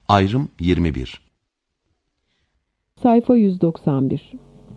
Ayrım 21. Sayfa 191.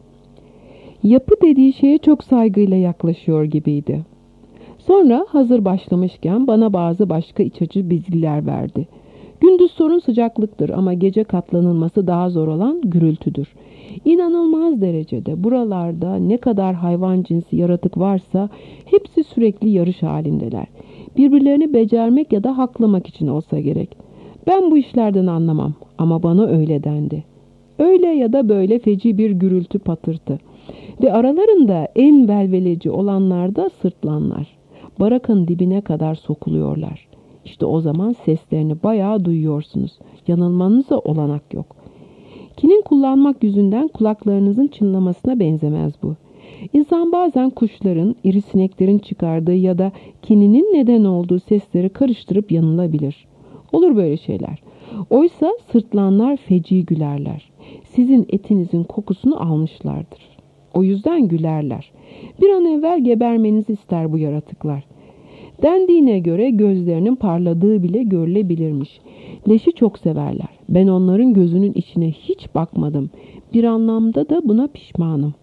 Yapı dediği şeye çok saygıyla yaklaşıyor gibiydi. Sonra hazır başlamışken bana bazı başka iç açıcı bilgiler verdi. Gündüz sorun sıcaklıktır ama gece katlanılması daha zor olan gürültüdür. İnanılmaz derecede buralarda ne kadar hayvan cinsi yaratık varsa hepsi sürekli yarış halindeler. Birbirlerini becermek ya da haklamak için olsa gerek. Ben bu işlerden anlamam ama bana öyle dendi. Öyle ya da böyle feci bir gürültü patırtı. Ve aralarında en velveleci olanlar da sırtlanlar. Barakanın dibine kadar sokuluyorlar. İşte o zaman seslerini bayağı duyuyorsunuz. Yanılmanıza olanak yok. Kinin kullanmak yüzünden kulaklarınızın çınlamasına benzemez bu. İnsan bazen kuşların, iri sineklerin çıkardığı ya da kininin neden olduğu sesleri karıştırıp yanılabilir. Olur böyle şeyler. Oysa sırtlanlar feci gülerler. Sizin etinizin kokusunu almışlardır. O yüzden gülerler. Bir an evvel gebermenizi ister bu yaratıklar. Dendiğine göre gözlerinin parladığı bile görülebilirmiş. Leşi çok severler. Ben onların gözünün içine hiç bakmadım. Bir anlamda da buna pişmanım.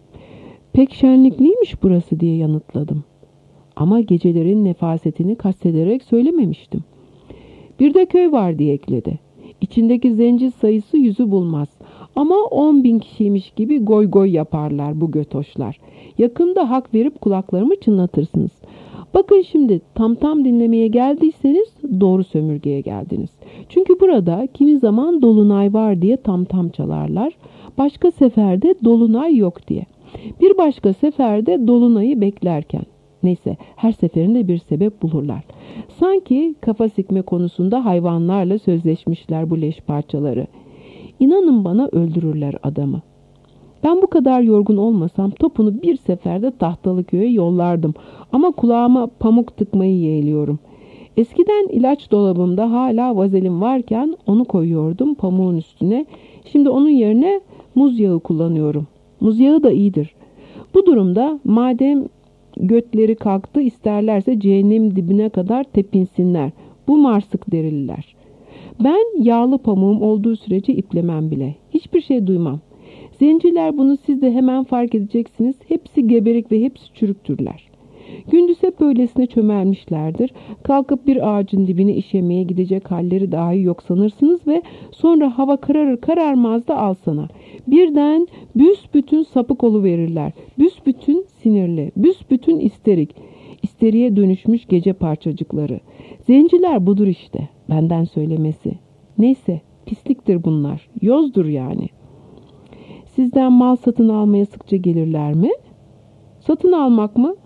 Pek şenlikliymiş burası diye yanıtladım. Ama gecelerin nefasetini kastederek söylememiştim. Bir de köy var diye ekledi. İçindeki zenci sayısı 100'ü bulmaz. Ama 10.000 kişiymiş gibi goy goy yaparlar bu götoşlar. Yakında hak verip kulaklarımı çınlatırsınız. Bakın şimdi tam dinlemeye geldiyseniz doğru sömürgeye geldiniz. Çünkü burada kimi zaman dolunay var diye tam çalarlar. Başka seferde dolunay yok diye. Bir başka seferde dolunayı beklerken. Neyse her seferinde bir sebep bulurlar. Sanki kafa sikme konusunda hayvanlarla sözleşmişler bu leş parçaları. İnanın bana öldürürler adamı. Ben bu kadar yorgun olmasam topunu bir seferde Tahtalıköy'e yollardım. Ama kulağıma pamuk tıkmayı yeğliyorum. Eskiden ilaç dolabımda hala vazelin varken onu koyuyordum pamuğun üstüne. Şimdi onun yerine muz yağı kullanıyorum. Muz yağı da iyidir. Bu durumda madem götleri kalktı isterlerse cehennem dibine kadar tepinsinler. Bu marsık derililer. Ben yağlı pamuğum olduğu sürece iplemem bile. Hiçbir şey duymam. Zenciler bunu siz de hemen fark edeceksiniz. Hepsi geberik ve hepsi çürüktürler. Gündüz hep öylesine çömelmişlerdir. Kalkıp bir ağacın dibine işemeye gidecek halleri dahi yok sanırsınız ve sonra hava kararır kararmaz da al sana. Birden büsbütün sapık oluverirler. Büsbütün sinirli, büsbütün isterik. İsteriye dönüşmüş gece parçacıkları. Zenciler budur işte. Benden söylemesi. Neyse pisliktir bunlar. Yozdur yani. Sizden mal satın almaya sıkça gelirler mi? Satın almak mı?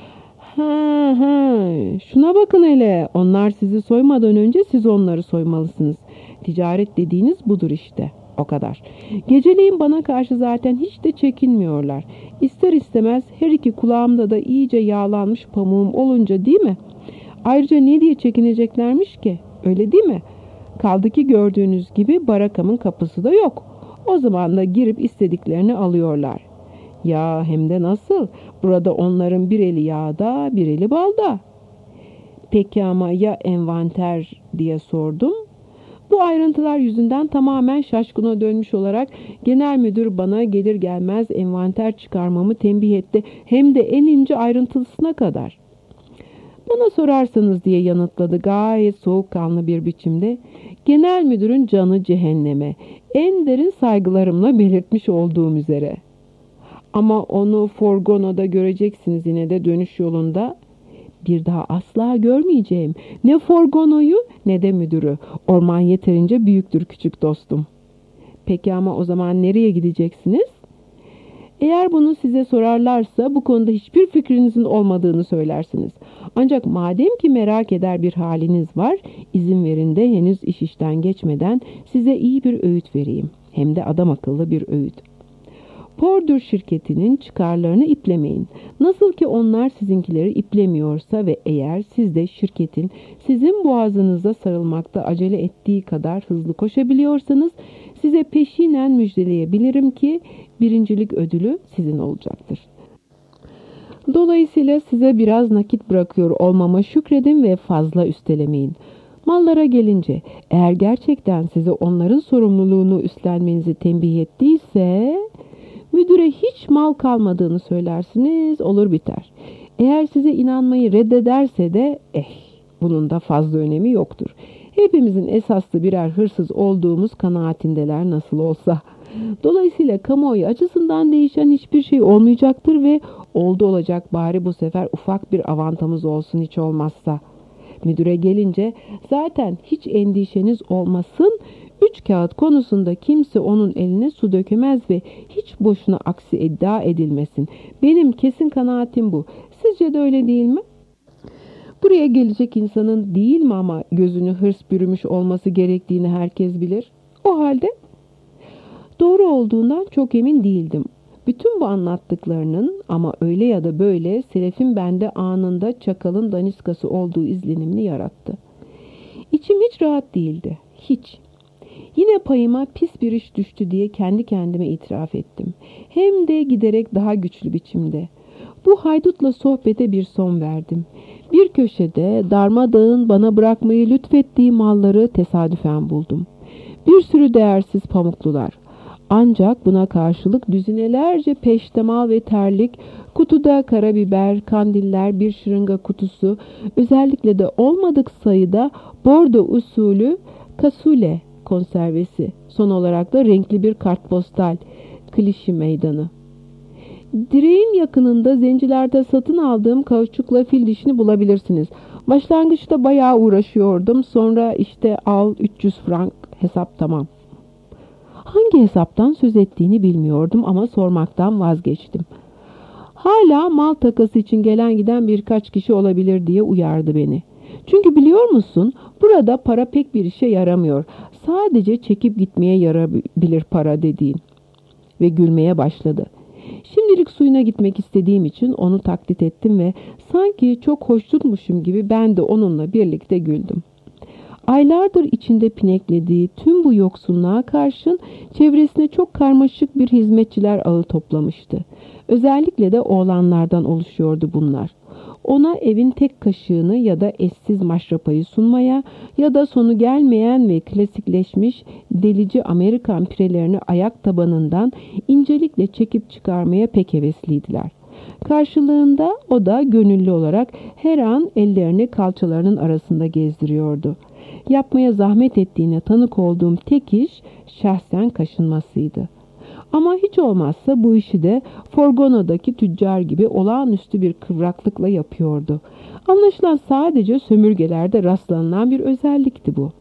Şuna bakın hele. Onlar sizi soymadan önce siz onları soymalısınız. Ticaret dediğiniz budur işte. O kadar. Geceleyin bana karşı zaten hiç de çekinmiyorlar. İster istemez her iki kulağımda da iyice yağlanmış pamuğum olunca değil mi? Ayrıca ne diye çekineceklermiş ki? Öyle değil mi? Kaldı ki gördüğünüz gibi barakamın kapısı da yok. O zaman da girip istediklerini alıyorlar. Ya hem de nasıl? Burada onların bir eli yağda, bir eli balda. Peki ama ya envanter diye sordum. Bu ayrıntılar yüzünden tamamen şaşkına dönmüş olarak genel müdür bana gelir gelmez envanter çıkarmamı tembih etti. Hem de en ince ayrıntısına kadar. Bana sorarsanız diye yanıtladı gayet soğukkanlı bir biçimde. Genel müdürün canı cehenneme. En derin saygılarımla belirtmiş olduğum üzere. Ama onu Forgono'da göreceksiniz yine de dönüş yolunda. Bir daha asla görmeyeceğim. Ne Forgono'yu ne de müdürü. Orman yeterince büyüktür küçük dostum. Peki ama o zaman nereye gideceksiniz? Eğer bunu size sorarlarsa bu konuda hiçbir fikrinizin olmadığını söylersiniz. Ancak madem ki merak eder bir haliniz var, izin verin de henüz iş işten geçmeden size iyi bir öğüt vereyim. Hem de adam akıllı bir öğüt. Pordur şirketinin çıkarlarını iplemeyin. Nasıl ki onlar sizinkileri iplemiyorsa ve eğer siz de şirketin sizin boğazınıza sarılmakta acele ettiği kadar hızlı koşabiliyorsanız size peşinen müjdeleyebilirim ki birincilik ödülü sizin olacaktır. Dolayısıyla size biraz nakit bırakıyor olmama şükredin ve fazla üstelemeyin. Mallara gelince, eğer gerçekten size onların sorumluluğunu üstlenmenizi tembih ettiyse, müdüre hiç mal kalmadığını söylersiniz, olur biter. Eğer size inanmayı reddederse de, bunun da fazla önemi yoktur. Hepimizin esaslı birer hırsız olduğumuz kanaatindeler nasıl olsa. Dolayısıyla kamuoyu açısından değişen hiçbir şey olmayacaktır ve oldu olacak bari bu sefer ufak bir avantamız olsun hiç olmazsa. Müdüre gelince zaten hiç endişeniz olmasın, 3 kağıt konusunda kimse onun eline su dökemez ve hiç boşuna aksi iddia edilmesin. Benim kesin kanaatim bu. Sizce de öyle değil mi? Buraya gelecek insanın değil mi ama gözünü hırs bürümüş olması gerektiğini herkes bilir. O halde doğru olduğundan çok emin değildim. Bütün bu anlattıklarının ama öyle ya da böyle Selef'in bende anında çakalın daniskası olduğu izlenimini yarattı. İçim hiç rahat değildi. Hiç. Yine payıma pis bir iş düştü diye kendi kendime itiraf ettim. Hem de giderek daha güçlü biçimde. Bu haydutla sohbete bir son verdim. Bir köşede darmadağın bana bırakmayı lütfettiği malları tesadüfen buldum. Bir sürü değersiz pamuklular. Ancak buna karşılık düzinelerce peştemal ve terlik, kutuda karabiber, kandiller, bir şırınga kutusu, özellikle de olmadık sayıda bordo usulü kasule konservesi, son olarak da renkli bir kartpostal, klişi meydanı. Direğin yakınında zencilerde satın aldığım kauçukla fil dişini bulabilirsiniz. Başlangıçta bayağı uğraşıyordum. Sonra işte al 300 frank, hesap tamam. Hangi hesaptan söz ettiğini bilmiyordum ama sormaktan vazgeçtim. Hala mal takası için gelen giden birkaç kişi olabilir diye uyardı beni. Çünkü biliyor musun, burada para pek bir işe yaramıyor. Sadece çekip gitmeye yarabilir para dediğin. Ve gülmeye başladı. Şimdilik suyuna gitmek istediğim için onu taklit ettim ve sanki çok hoşnutmuşum gibi ben de onunla birlikte güldüm. Aylardır içinde pineklediği tüm bu yoksulluğa karşın çevresine çok karmaşık bir hizmetçiler ağı toplamıştı. Özellikle de oğlanlardan oluşuyordu bunlar. Ona evin tek kaşığını ya da eşsiz maşrapayı sunmaya ya da sonu gelmeyen ve klasikleşmiş delici Amerikan pirelerini ayak tabanından incelikle çekip çıkarmaya pek hevesliydiler. Karşılığında o da gönüllü olarak her an ellerini kalçalarının arasında gezdiriyordu. Yapmaya zahmet ettiğine tanık olduğum tek iş şahsen kaşınmasıydı. Ama hiç olmazsa bu işi de Forgono'daki tüccar gibi olağanüstü bir kıvraklıkla yapıyordu. Anlaşılan sadece sömürgelerde rastlanılan bir özellikti bu.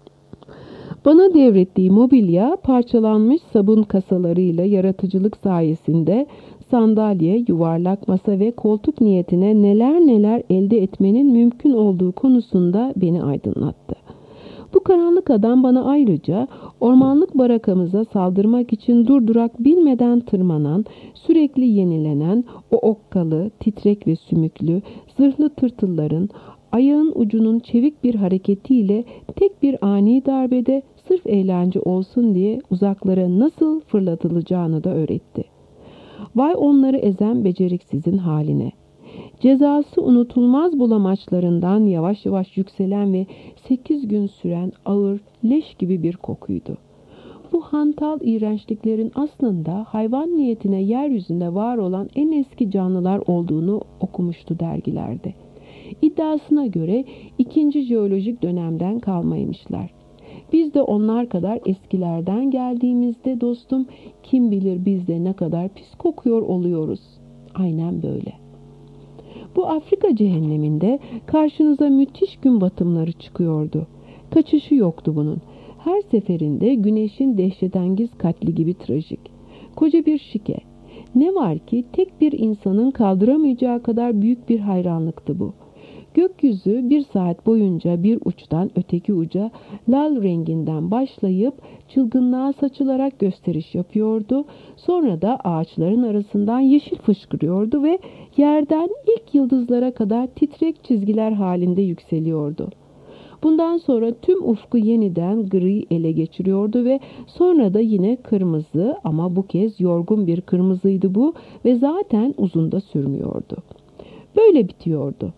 Bana devrettiği mobilya parçalanmış sabun kasalarıyla yaratıcılık sayesinde sandalye, yuvarlak masa ve koltuk niyetine neler neler elde etmenin mümkün olduğu konusunda beni aydınlattı. Bu karanlık adam bana ayrıca ormanlık barakamıza saldırmak için durdurak bilmeden tırmanan, sürekli yenilenen o okkalı, titrek ve sümüklü, zırhlı tırtılların ayağın ucunun çevik bir hareketiyle tek bir ani darbede sırf eğlence olsun diye uzaklara nasıl fırlatılacağını da öğretti. Vay onları ezen beceriksizin haline. Cezası unutulmaz bulamaçlarından yavaş yavaş yükselen ve 8 gün süren ağır, leş gibi bir kokuydu. Bu hantal iğrençliklerin aslında hayvan niyetine yeryüzünde var olan en eski canlılar olduğunu okumuştu dergilerde. İddiasına göre 2. jeolojik dönemden kalmaymışlar. Biz de onlar kadar eskilerden geldiğimizde dostum, kim bilir biz de ne kadar pis kokuyor oluyoruz. Aynen böyle. Bu Afrika cehenneminde karşınıza müthiş gün batımları çıkıyordu. Kaçışı yoktu bunun. Her seferinde güneşin dehşetengiz katli gibi trajik. Koca bir şike. Ne var ki tek bir insanın kaldıramayacağı kadar büyük bir hayranlıktı bu. Gökyüzü bir saat boyunca bir uçtan öteki uca lal renginden başlayıp çılgınlığa saçılarak gösteriş yapıyordu. Sonra da ağaçların arasından yeşil fışkırıyordu ve yerden ilk yıldızlara kadar titrek çizgiler halinde yükseliyordu. Bundan sonra tüm ufku yeniden gri ele geçiriyordu ve sonra da yine kırmızı, ama bu kez yorgun bir kırmızıydı bu ve zaten uzun da sürmüyordu. Böyle bitiyordu.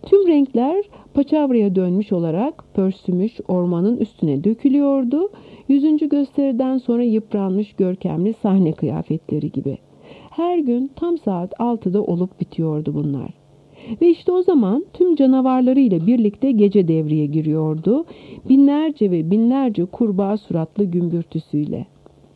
Tüm renkler paçavraya dönmüş olarak pörsümüş ormanın üstüne dökülüyordu. 100. gösteriden sonra yıpranmış görkemli sahne kıyafetleri gibi. Her gün tam saat 6'da olup bitiyordu bunlar. Ve işte o zaman tüm canavarlarıyla birlikte gece devreye giriyordu. Binlerce ve binlerce kurbağa suratlı gümbürtüsüyle.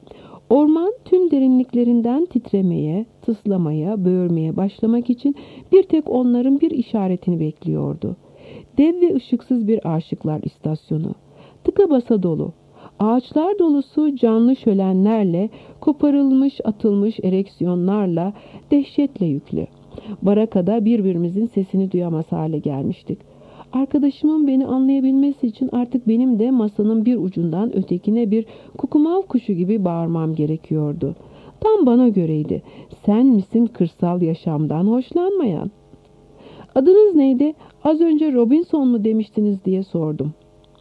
Orman tüm derinliklerinden titremeye, tıslamaya, böğürmeye başlamak için bir tek onların bir işaretini bekliyordu. Dev ve ışıksız bir aşıklar istasyonu. Tıka basa dolu. Ağaçlar dolusu canlı şölenlerle, koparılmış atılmış ereksiyonlarla, dehşetle yüklü. Barakada birbirimizin sesini duyamaz hale gelmiştik. Arkadaşımın beni anlayabilmesi için artık benim de masanın bir ucundan ötekine bir kukumav kuşu gibi bağırmam gerekiyordu. Tam bana göreydi. Sen misin kırsal yaşamdan hoşlanmayan? Adınız neydi? Az önce Robinson mu demiştiniz diye sordum.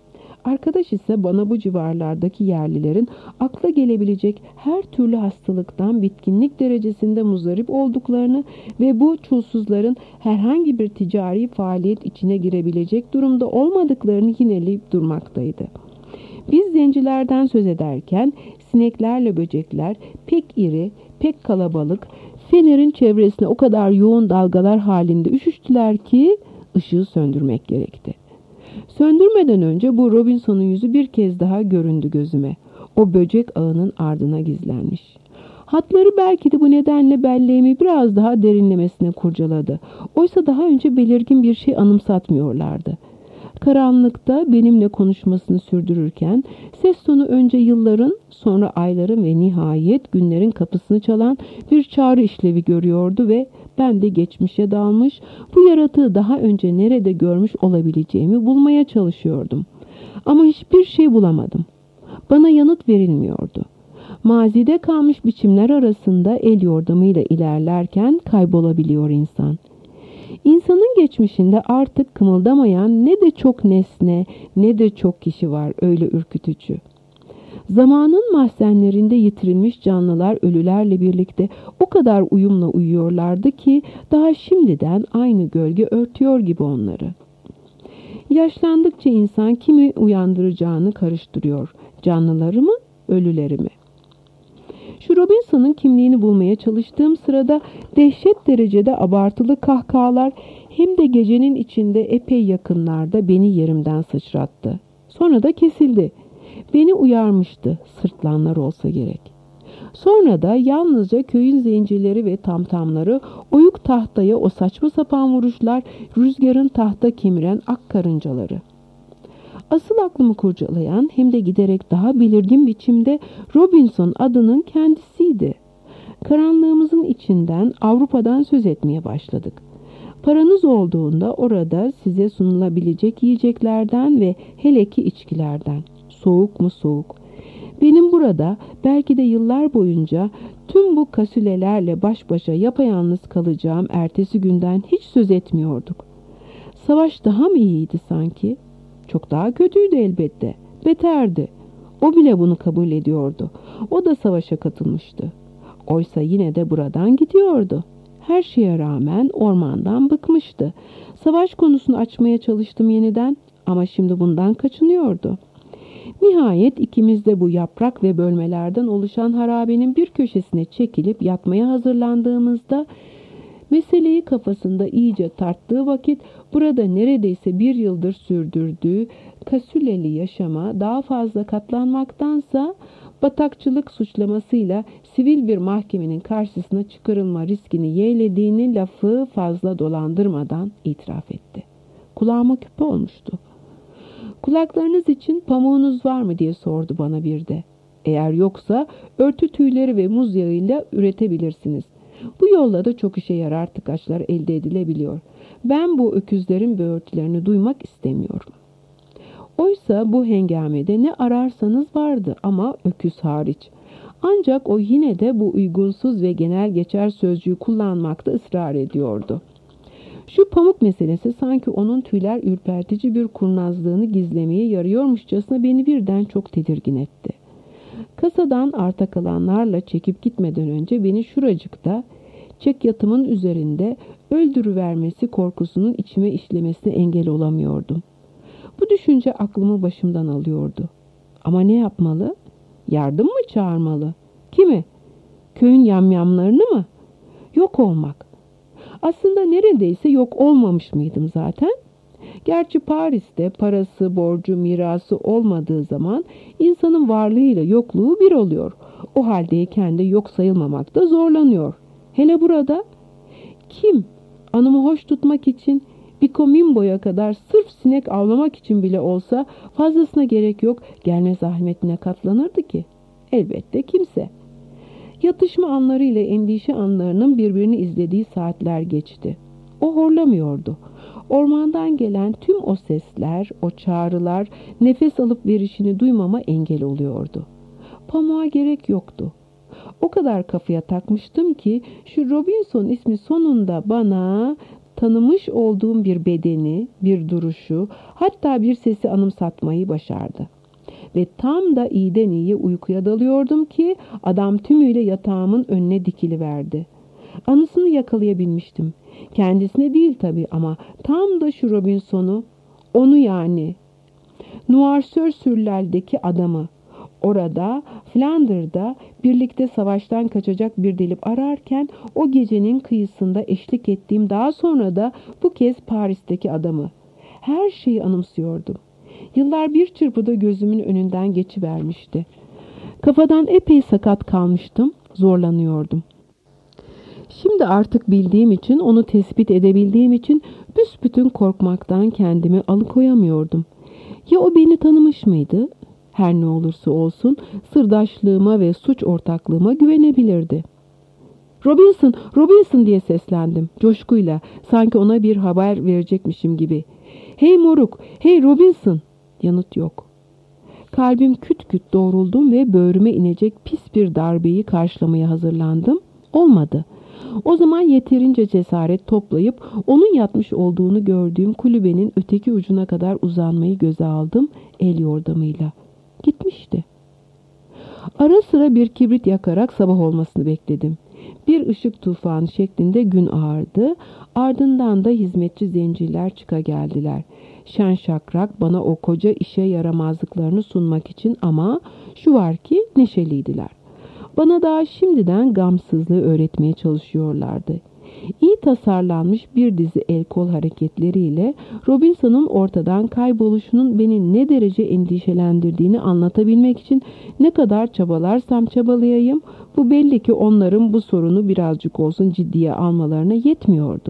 Arkadaş ise bana bu civarlardaki yerlilerin akla gelebilecek her türlü hastalıktan bitkinlik derecesinde muzdarip olduklarını ve bu çulsuzların herhangi bir ticari faaliyet içine girebilecek durumda olmadıklarını yineleyip durmaktaydı. Biz zencilerden söz ederken sineklerle böcekler pek iri, pek kalabalık, fenerin çevresine o kadar yoğun dalgalar halinde üşüştüler ki ışığı söndürmek gerekti. Söndürmeden önce bu Robinson'un yüzü bir kez daha göründü gözüme. O böcek ağının ardına gizlenmiş. Hatları belki de bu nedenle belleğimi biraz daha derinlemesine kurcaladı. Oysa daha önce belirgin bir şey anımsatmıyorlardı. Karanlıkta benimle konuşmasını sürdürürken ses tonu önce yılların, sonra ayların ve nihayet günlerin kapısını çalan bir çağrı işlevi görüyordu ve ben de geçmişe dalmış, bu yaratığı daha önce nerede görmüş olabileceğimi bulmaya çalışıyordum. Ama hiçbir şey bulamadım. Bana yanıt verilmiyordu. Mazide kalmış biçimler arasında el yordamıyla ilerlerken kaybolabiliyor insan. İnsanın geçmişinde artık kımıldamayan ne de çok nesne ne de çok kişi var öyle ürkütücü. Zamanın mahzenlerinde yitirilmiş canlılar ölülerle birlikte o kadar uyumla uyuyorlardı ki daha şimdiden aynı gölge örtüyor gibi onları. Yaşlandıkça insan kimi uyandıracağını karıştırıyor. Canlıları mı, ölüleri mi? Şu Robinson'ın kimliğini bulmaya çalıştığım sırada dehşet derecede abartılı kahkahalar hem de gecenin içinde epey yakınlarda beni yerimden sıçrattı. Sonra da kesildi. Beni uyarmıştı, sırtlanlar olsa gerek. Sonra da yalnızca köyün zencileri ve tamtamları, oyuk tahtaya o saçma sapan vuruşlar, rüzgarın tahta kemiren ak karıncaları. Asıl aklımı kurcalayan hem de giderek daha belirgin biçimde Robinson adının kendisiydi. Karanlığımızın içinden Avrupa'dan söz etmeye başladık. Paranız olduğunda orada size sunulabilecek yiyeceklerden ve hele ki içkilerden. Soğuk mu soğuk. Benim burada belki de yıllar boyunca tüm bu kasülelerle baş başa yapayalnız kalacağım ertesi günden hiç söz etmiyorduk. Savaş daha mı iyiydi sanki? Çok daha kötüydü elbette. Beterdi. O bile bunu kabul ediyordu. O da savaşa katılmıştı. Oysa yine de buradan gidiyordu. Her şeye rağmen ormandan bıkmıştı. Savaş konusunu açmaya çalıştım yeniden ama şimdi bundan kaçınıyordu. Nihayet ikimiz de bu yaprak ve bölmelerden oluşan harabenin bir köşesine çekilip yatmaya hazırlandığımızda meseleyi kafasında iyice tarttığı vakit burada neredeyse bir yıldır sürdürdüğü kasüleli yaşama daha fazla katlanmaktansa batakçılık suçlamasıyla sivil bir mahkemenin karşısına çıkarılma riskini yeğlediğini lafı fazla dolandırmadan itiraf etti. Kulağıma küpe olmuştu. Kulaklarınız için pamuğunuz var mı diye sordu bana bir de. Eğer yoksa örtü tüyleri ve muz yağıyla üretebilirsiniz. Bu yolla da çok işe yarar tıkaçlar elde edilebiliyor. Ben bu öküzlerin böğürtülerini duymak istemiyorum. Oysa bu hengamede ne ararsanız vardı ama öküz hariç. Ancak o yine de bu uygunsuz ve genel geçer sözcüğü kullanmakta ısrar ediyordu. Şu pamuk meselesi sanki onun tüyler ürpertici bir kurnazlığını gizlemeye yarıyormuşçasına beni birden çok tedirgin etti. Kasadan arta kalanlarla çekip gitmeden önce beni şuracıkta Çekyatımın üzerinde öldürüvermesi korkusunun içime işlemesine engel olamıyordum. Bu düşünce aklımı başımdan alıyordu. Ama ne yapmalı? Yardım mı çağırmalı? Kimi? Köyün yamyamlarını mı? Yok olmak. Aslında neredeyse yok olmamış mıydım zaten? Gerçi Paris'te parası, borcu, mirası olmadığı zaman insanın varlığıyla yokluğu bir oluyor. O haldeyken de yok sayılmamakta zorlanıyor. Hele burada kim anımı hoş tutmak için bir komimboya kadar sırf sinek avlamak için bile olsa fazlasına gerek yok gelme zahmetine katlanırdı ki? Elbette kimse. Yatışma anları ile endişe anlarının birbirini izlediği saatler geçti. O horlamıyordu. Ormandan gelen tüm o sesler, o çağrılar nefes alıp verişini duymama engel oluyordu. Pamuğa gerek yoktu. O kadar kafaya takmıştım ki şu Robinson ismi sonunda bana tanımış olduğum bir bedeni, bir duruşu, hatta bir sesi anımsatmayı başardı. Ve tam da iyiden iyiye uykuya dalıyordum ki adam tümüyle yatağımın önüne dikiliverdi. Anısını yakalayabilmiştim. Kendisine değil tabii ama tam da şu Robinson'u, onu yani. Noirsursürler'deki adamı. Orada, Flandır'da birlikte savaştan kaçacak bir delip ararken o gecenin kıyısında eşlik ettiğim daha sonra da bu kez Paris'teki adamı. Her şeyi anımsıyordum. Yıllar bir çırpıda gözümün önünden geçivermişti. Kafadan epey sakat kalmıştım, zorlanıyordum. Şimdi artık bildiğim için, onu tespit edebildiğim için büsbütün korkmaktan kendimi alıkoyamıyordum. Ya o beni tanımış mıydı? Her ne olursa olsun sırdaşlığıma ve suç ortaklığıma güvenebilirdi. "Robinson, Robinson!" diye seslendim coşkuyla, sanki ona bir haber verecekmişim gibi. "Hey moruk, hey Robinson!" Yanıt yok. Kalbim küt küt doğruldum ve böğrüme inecek pis bir darbeyi karşılamaya hazırlandım. Olmadı. O zaman yeterince cesaret toplayıp onun yatmış olduğunu gördüğüm kulübenin öteki ucuna kadar uzanmayı göze aldım el yordamıyla. Gitmişti. Ara sıra bir kibrit yakarak sabah olmasını bekledim. Bir ışık tufanı şeklinde gün ağardı. Ardından da hizmetçi zenciler çıka geldiler. Şen şakrak bana o koca işe yaramazlıklarını sunmak için ama şu var ki neşeliydiler. Bana daha şimdiden gamsızlığı öğretmeye çalışıyorlardı. İyi tasarlanmış bir dizi el kol hareketleriyle Robinson'un ortadan kayboluşunun beni ne derece endişelendirdiğini anlatabilmek için ne kadar çabalarsam çabalayayım, bu belli ki onların bu sorunu birazcık olsun ciddiye almalarına yetmiyordu.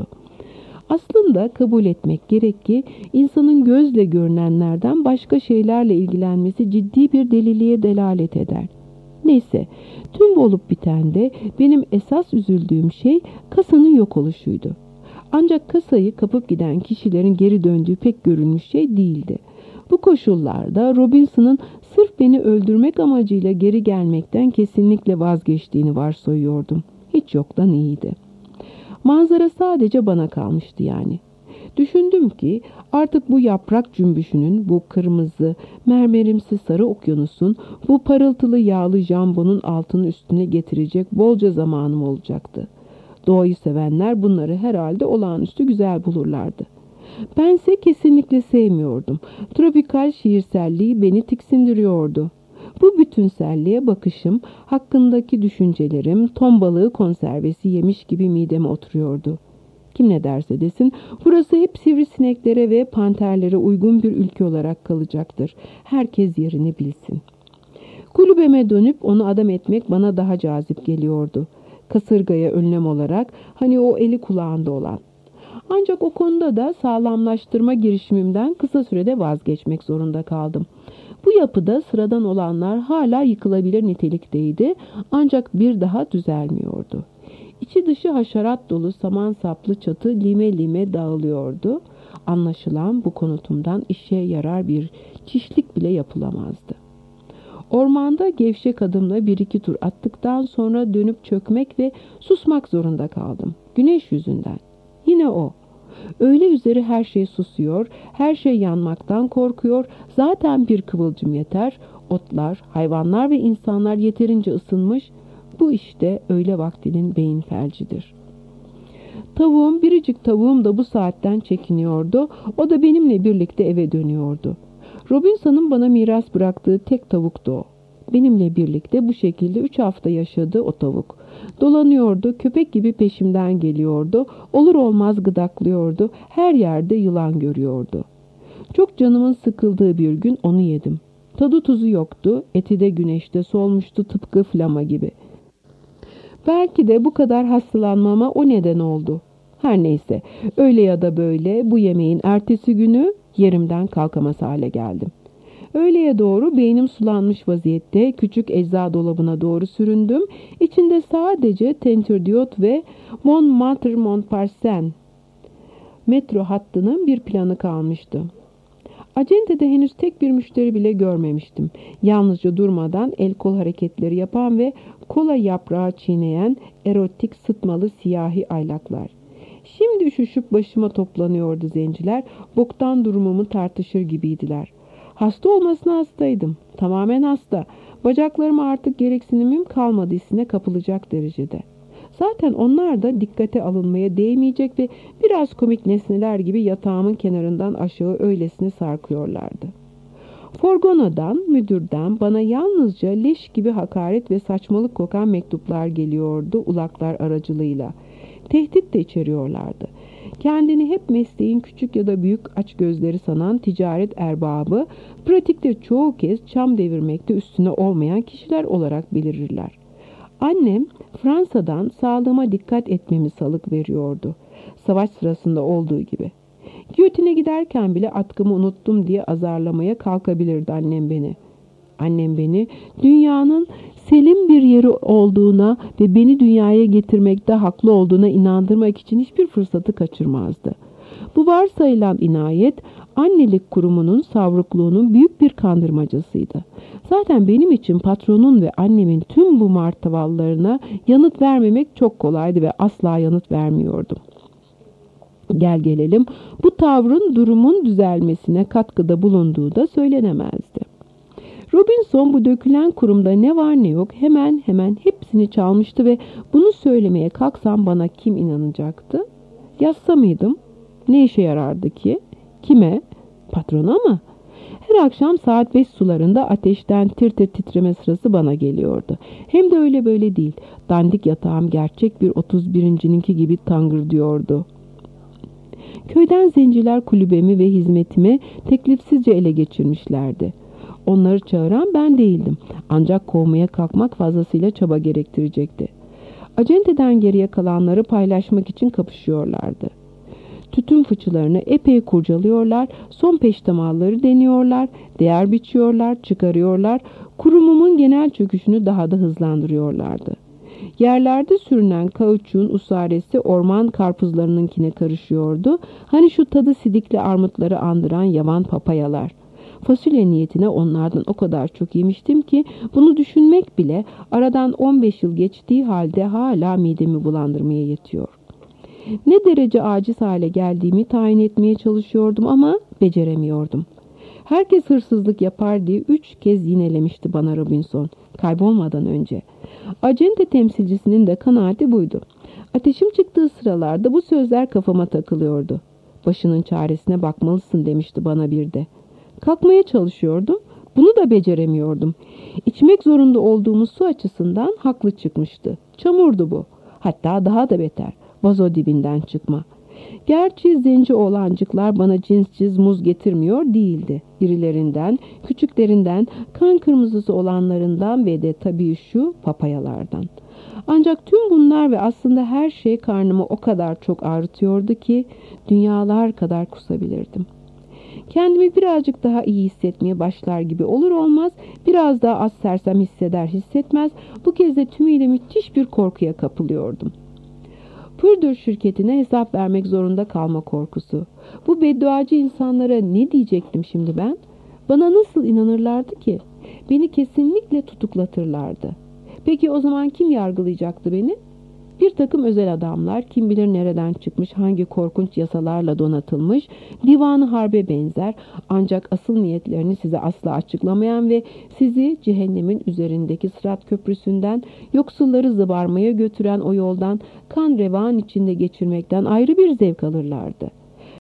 Aslında kabul etmek gerek ki insanın gözle görünenlerden başka şeylerle ilgilenmesi ciddi bir deliliğe delalet eder. Neyse, tüm bu olup bitende benim esas üzüldüğüm şey kasanın yok oluşuydu. Ancak kasayı kapıp giden kişilerin geri döndüğü pek görülmüş şey değildi. Bu koşullarda Robinson'ın sırf beni öldürmek amacıyla geri gelmekten kesinlikle vazgeçtiğini varsayıyordum. Hiç yoktan iyiydi. Manzara sadece bana kalmıştı yani. Düşündüm ki artık bu yaprak cümbüşünün, bu kırmızı, mermerimsi sarı okyanusun, bu parıltılı yağlı jambonun altını üstüne getirecek bolca zamanım olacaktı. Doğayı sevenler bunları herhalde olağanüstü güzel bulurlardı. Bense kesinlikle sevmiyordum. Tropikal şiirselliği beni tiksindiriyordu. Bu bütünselliğe bakışım, hakkındaki düşüncelerim ton balığı konservesi yemiş gibi mideme oturuyordu. Kim ne derse desin, burası hep sivrisineklere ve panterlere uygun bir ülke olarak kalacaktır. Herkes yerini bilsin. Kulübeme dönüp onu adam etmek bana daha cazip geliyordu. Kasırgaya önlem olarak, hani o eli kulağında olan. Ancak o konuda da sağlamlaştırma girişimimden kısa sürede vazgeçmek zorunda kaldım. Bu yapıda sıradan olanlar hala yıkılabilir nitelikteydi, ancak bir daha düzelmiyordu. İçi dışı haşerat dolu saman saplı çatı lime lime dağılıyordu. Anlaşılan bu konutumdan işe yarar bir çişlik bile yapılamazdı. Ormanda gevşek adımla bir iki tur attıktan sonra dönüp çökmek ve susmak zorunda kaldım. Güneş yüzünden. Yine o. Öğle üzeri her şey susuyor, her şey yanmaktan korkuyor. Zaten bir kıvılcım yeter. Otlar, hayvanlar ve insanlar yeterince ısınmış. Bu işte öğle vaktinin beyin felcidir. Biricik tavuğum da bu saatten çekiniyordu. O da benimle birlikte eve dönüyordu. Robinson'un bana miras bıraktığı tek tavuktu o. Benimle birlikte bu şekilde 3 hafta yaşadı o tavuk. Dolanıyordu, köpek gibi peşimden geliyordu, olur olmaz gıdaklıyordu, her yerde yılan görüyordu. Çok canımın sıkıldığı bir gün onu yedim. Tadı tuzu yoktu, eti de güneşte solmuştu tıpkı flama gibi. Belki de bu kadar hastalanmama o neden oldu. Her neyse, öyle ya da böyle bu yemeğin ertesi günü yerimden kalkamaz hale geldim. Öğleye doğru beynim sulanmış vaziyette küçük ecza dolabına doğru süründüm. İçinde sadece tentürdiyot ve Montmartre-Montparnasse metro hattının bir planı kalmıştı. Acente'de henüz tek bir müşteri bile görmemiştim. Yalnızca durmadan el kol hareketleri yapan ve kola yaprağı çiğneyen erotik sıtmalı siyahi aylaklar. Şimdi üşüşüp başıma toplanıyordu zenciler, boktan durumumu tartışır gibiydiler. Hasta olmasına hastaydım, tamamen hasta. Bacaklarıma artık gereksinimim kalmadı hissine kapılacak derecede. Zaten onlar da dikkate alınmaya değmeyecek ve biraz komik nesneler gibi yatağımın kenarından aşağı öylesine sarkıyorlardı. Forgonadan, müdürden bana yalnızca leş gibi hakaret ve saçmalık kokan mektuplar geliyordu ulaklar aracılığıyla. Tehdit de içeriyorlardı. Kendini hep mesleğin küçük ya da büyük açgözleri sanan ticaret erbabı, pratikte çoğu kez çam devirmekte üstüne olmayan kişiler olarak belirirler. Annem Fransa'dan sağlığıma dikkat etmemi salık veriyordu. Savaş sırasında olduğu gibi. Giyotine giderken bile atkımı unuttum diye azarlamaya kalkabilirdi annem beni. Annem beni dünyanın selim bir yeri olduğuna ve beni dünyaya getirmekte haklı olduğuna inandırmak için hiçbir fırsatı kaçırmazdı. Bu varsayılan inayet annelik kurumunun savrukluğunun büyük bir kandırmacasıydı. Zaten benim için patronun ve annemin tüm bu martavallarına yanıt vermemek çok kolaydı ve asla yanıt vermiyordum. Gel gelelim bu tavrın durumun düzelmesine katkıda bulunduğu da söylenemezdi. Robinson bu dökülen kurumda ne var ne yok hemen hepsini çalmıştı ve bunu söylemeye kalksam bana kim inanacaktı? Yazsa mıydım? Ne işe yarardı ki? Kime? Patrona mı? Her akşam saat 5 sularında ateşten tir tir titreme sırası bana geliyordu. Hem de öyle böyle değil. Dandik yatağım gerçek bir 31'inki gibi tangır diyordu. Köyden zenciler kulübemi ve hizmetimi teklifsizce ele geçirmişlerdi. Onları çağıran ben değildim. Ancak kovmaya kalkmak fazlasıyla çaba gerektirecekti. Acenteden geriye kalanları paylaşmak için kapışıyorlardı. Tütün fıçılarını epey kurcalıyorlar, son peştemalları deniyorlar, değer biçiyorlar, çıkarıyorlar, kurumumun genel çöküşünü daha da hızlandırıyorlardı. Yerlerde sürünen kauçuğun usaresi orman karpuzlarınınkine karışıyordu. Hani şu tadı sidikli armutları andıran yavan papayalar. Fasulye niyetine onlardan o kadar çok yemiştim ki bunu düşünmek bile aradan 15 yıl geçtiği halde hala midemi bulandırmaya yetiyor. Ne derece aciz hale geldiğimi tayin etmeye çalışıyordum ama beceremiyordum. Herkes hırsızlık yapar diye 3 kez yinelemişti bana Robinson, kaybolmadan önce. Acente temsilcisinin de kanaati buydu. Ateşim çıktığı sıralarda bu sözler kafama takılıyordu. Başının çaresine bakmalısın demişti bana bir de. Kalkmaya çalışıyordum, bunu da beceremiyordum. İçmek zorunda olduğumuz su açısından haklı çıkmıştı. Çamurdu bu. Hatta daha da beter. Vazo dibinden çıkma. Gerçi zenci oğlancıklar bana cins muz getirmiyor değildi. İrilerinden, küçüklerinden, kan kırmızısı olanlarından ve de tabii şu papayalardan. Ancak tüm bunlar ve aslında her şey karnımı o kadar çok ağrıtıyordu ki dünyalar kadar kusabilirdim. Kendimi birazcık daha iyi hissetmeye başlar gibi olur olmaz biraz daha az sersem hissetmez bu kez de tümüyle müthiş bir korkuya kapılıyordum. Pürdür şirketine hesap vermek zorunda kalma korkusu. Bu bedduacı insanlara ne diyecektim şimdi ben? Bana nasıl inanırlardı ki? Beni kesinlikle tutuklatırlardı. Peki o zaman kim yargılayacaktı beni? Bir takım özel adamlar, kim bilir nereden çıkmış, hangi korkunç yasalarla donatılmış, divanı harbe benzer, ancak asıl niyetlerini size asla açıklamayan ve sizi cehennemin üzerindeki Sırat Köprüsü'nden, yoksulları zıbarmaya götüren o yoldan kan revan içinde geçirmekten ayrı bir zevk alırlardı.